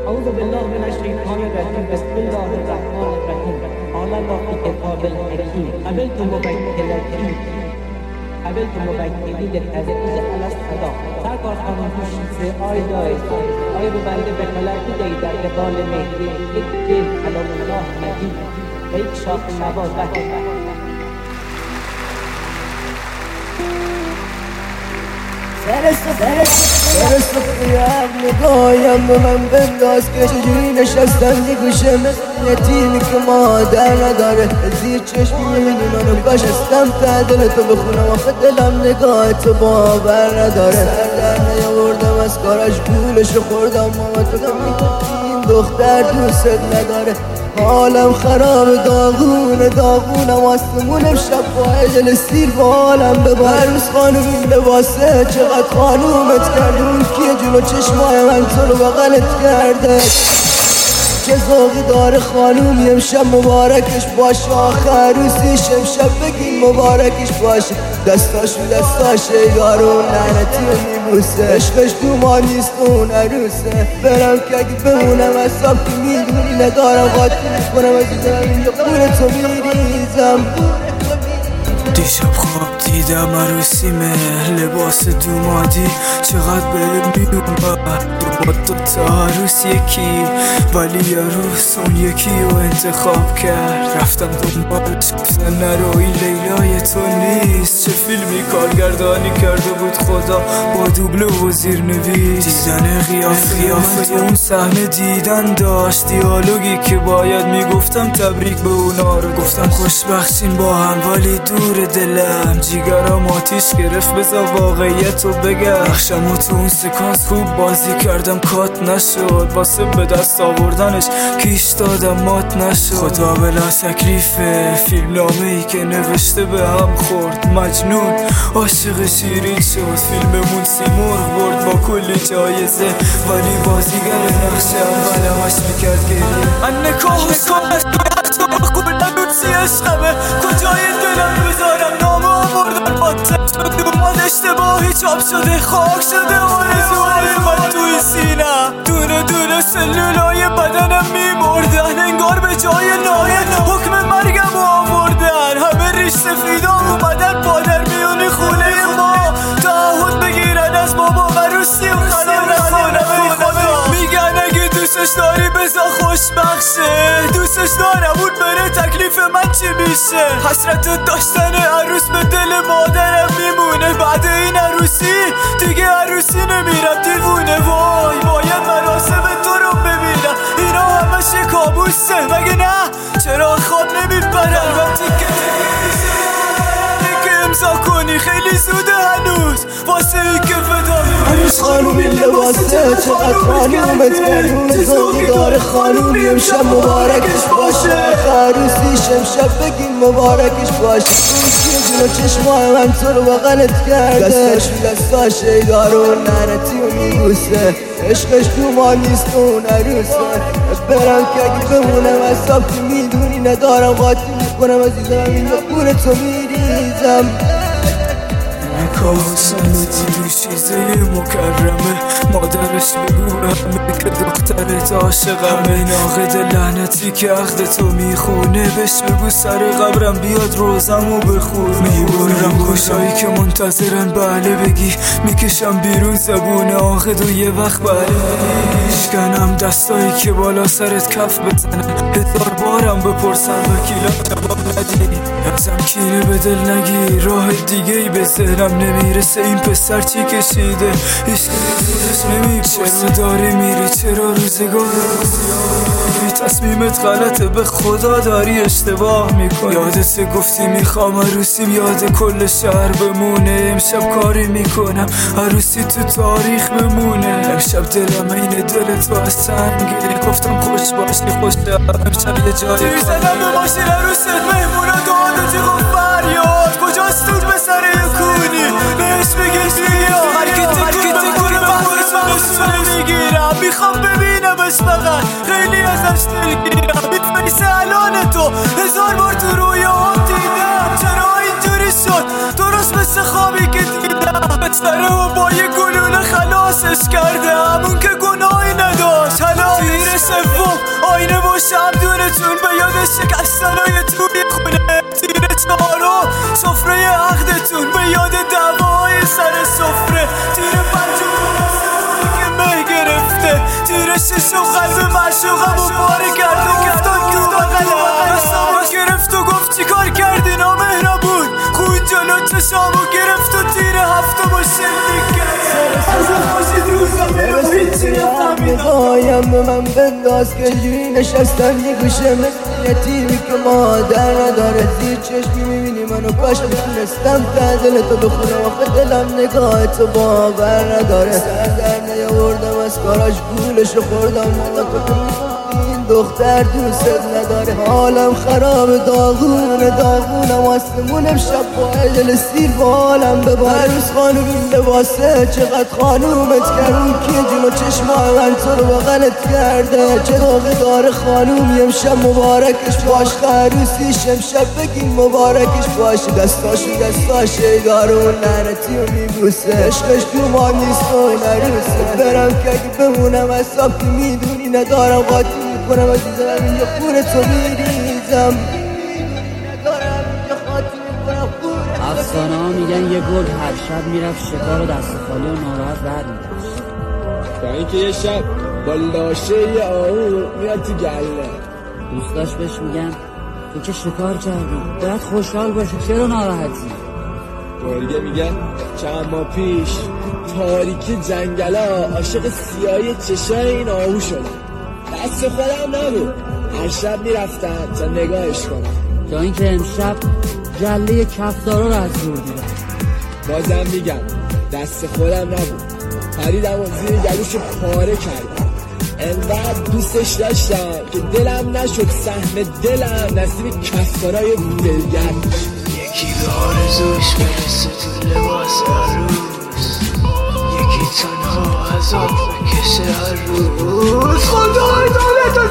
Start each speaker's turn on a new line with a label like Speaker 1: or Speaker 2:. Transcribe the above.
Speaker 1: اعوذ بالله من الشیطان الرجیم. بسم الله الرحمن الرحیم. قال الله فی کتاب الحکیم قبلت موکلتی قبلت موکلی لتعزیز علی الصدا. سرکار خانم دوشیزه آیا به بنده وکالت بدهید در قبال مهدی یک جلد کلام الله مجید و یک شاخ نوا
Speaker 2: سرسخیم نگایم به من بنداز که چجوری نشستم یه گوشه مثل یتیمی که مادر نداره. زیر چشمی میبینی منو بشستم ته دل تو بخونم آخه دلم نگاه تو باور نداره. سر در نیاوردم از کارش گولشو خوردم ماما تو این دختر دوست نداره. حالم خراب داغونم آسمون امشب با عجل سیر با حالم ببار. هر روز خانوم این لباسه چقدر خانومت کرده. اون کیه جلو چشمای من تو رو بغلت کرده. چه ذوقی داره خانومی امشب مبارکش باشه. آخه عروسیش امشب بگین مبارکش باشه. دستاشه یارون لعنتی رو میبوسه. عشقش تو ما نیست اون عروسه. برم که اگه بمونم اصاب که میدونی ندارم قاطی میکنم عزیزم اینجا خونه تو میریزم.
Speaker 3: دیشب خواب دیدم عروسیمه لباس دومادی چقدر به میومد. دوتا عروس یکی ولی عروس اون یکی رو انتخاب کرد. رفتم دنبالش گفتن نرو این لیلای تو نیست. چه فیلمی کارگردانی کرده بود خدا با دوبله و زیرنویس. دیدن قیافه اون صحنه دیدن داشت دیالوگی که باید میگفتم تبریک به اونا رو. گفتم خوشبختین با هم ولی دور دلم جیگرم آتیش گرفت. بذار واقعیت رو بگم بخشم و تو اون سکانس خوب بازی کردم کات نشد. واسه به دست آوردنش کیش دادم مات نشد. خدا بلا تکلیفه فیلم نامه ای که نوشته به هم خورد. مجنون عاشق شیرین شد. فیلممون سیمرغ برد با کلی جایزه ولی بازیگر نقش اولمش میکرد گریه. من نکاح میکنم عشقمه کجای دلم بذارم نامه آوردن باطل شد. اومد اشتباهی چاپ شده خاک شده آرزوهای من توی سینم. دونه دونه سلولای بدنم میمردن انگار به جای نایه حکم مرگم آوردن. همه ریش سفیدا اومدن پادر میونه خونه ما تعهد بگیرن از بابا عروسی و خلال نکنم. ای خدا میگن اگه دوستش داری بزا خوشبخشه. دوستش دارم اون بره تکلیف من چی میشه. حسرت داشتن عروس به دل مادرم میمونه. بعد این عروسی دیگه عروسی نمیرم دیوونه. وای باید مراسم تو رو ببینم. اینا همش کابوسه مگه نه؟ چرا خواب نمیبرم وقتی که امضا کنی خیلی زوده هنوز واسه این که فدا
Speaker 2: عروس خانوم این لباسه چقدر خانومت کرده. ذوقی داره خانومی امشب مبارکش باشه. عروسیش امشب بگین مبارکش باشه. اون کیه جلو چشمای من تو رو بغلت کرده. دستاشه یارون لعنتی رو میبوسه. عشقش تو ما نیست اون عروسه. برم که اگه بمونم اصاب که میدونی ندارم قاطی میکنم عزیزم اینجا خونه تو میریزم.
Speaker 3: نکاح سنتی دوشیزه مکرمه مادرش بگو همه که دخترت عاشقمه. ناقد لعنتی که عقد تو میخونه بهش بگو سر قبرم بیاد روزمو بخون. میبرم گوشایی که منتظرن بله بگی. میکشم بیرون زبون عاقد و یه وقت بله میشکنم دستایی که بالا سرت کف بزنن. هزار بارم بپرسن وکیلم جواب ندی. ازم کینه به دل نگی راه دیگه ای به ذهنم نمیرسه. این پسر چی کشیده هیچ خودش نمیپرسه. چرا داری میری چرا روزگار تصمیمت غلطه به خدا داری اشتباه میکنی. یادت گفتی میخوام عروسیم یاد کل شهر بمونه. امشب کاری میکنم عروسی تو تاریخ بمونه. امشب دلم این دل تو از سنگه. گفتم خوش باشی خوش امشب یه جایی تیر زدم به ماشین عروست مهمونا دادتی گفت فریاد کجاست دود به سر یکونی بهش بگیش بیا. هرکی تکون بحث من میگیرم میخوام ببینمش فقط خیلی ازش دلگیرم. میفنیسه الان تو هزار بار تو روی هم دیدم. چرا اینجوری شد درست مثل خوابی که دیدم. بچره و با یه گلوله خلاصش کردم اون که گناهی نداشت. حالا عقدتون به یاد شکستنای توی خونه، تیر چهارم سفره عقدتون به یاد دعوای سر سفره، تیر پنجم که مه گرفته، تیر ششم قلب معشوقم و پاره کرد و افتاد تو بغلم، دستامو گرفت و گفت چی کار کردی نامهربون، خون جلو چشامو گرفت و تیر هفتم و شلیک کرد.
Speaker 2: نگایم به من بنداز که جوری نشستم یه گوشه مثل یتیمی که مادر نداره، زیر چشمی میبینی منو کاش میتونستم ته دل تو بخونم آخه دلم نگاه تو باور نداره، سر در نیاوردم از کاراش گولشو خوردم تو که این دختر دوست نداره، حالم خراب داغونم آسمون امشب با دل سیر با حالم ببار، عروس خانوم این لباسه چقدر خانومت کرد، اون که جون و چشمای من تو رو بغلت کرده، چه داغه داره خانوم امشب مبارکش باش، عروسیش امشب بگیم مبارکش باش، دستاش داره اون لعنتی رو میبوسه، عشقش تو ما نیست و این عروسه، برم که اگه بمونم اصاب که میدونی ندارم قاطی کنم عزیزم اینجا خون تو میریزم،
Speaker 4: افسانه ها میگن یه گرگ هر شب میرفت شکار و دست خالی و ناراحت برمی‌گشت،
Speaker 5: تا اینکه یه شب با لاشه یه آهو میاد تو گله،
Speaker 4: دوستاش بهش میگن تو که شکار کردی باید خوشحال باشی چرا ناراحتی؟
Speaker 5: گرگه میگن چند ماه پیش تاریکی جنگلا عاشق سیاهی چشای این آهو شدم، دست خودم نبود، هر شب میرفتم تا نگاهش کنم،
Speaker 4: تا اینکه امشب گله کفتارا رو از دور دیدم،
Speaker 5: بازم میگم دست خودم نبود، پریدم و زیر گلوشو پاره کردم، انقدر دوستش داشتم که دلم نشد سهم دلم نصیب کفتارای دلگرد،
Speaker 3: یکی به آرزوش برسه تو لباس عروس، یکی تنها عذاب بکشه هر روز، خدای داره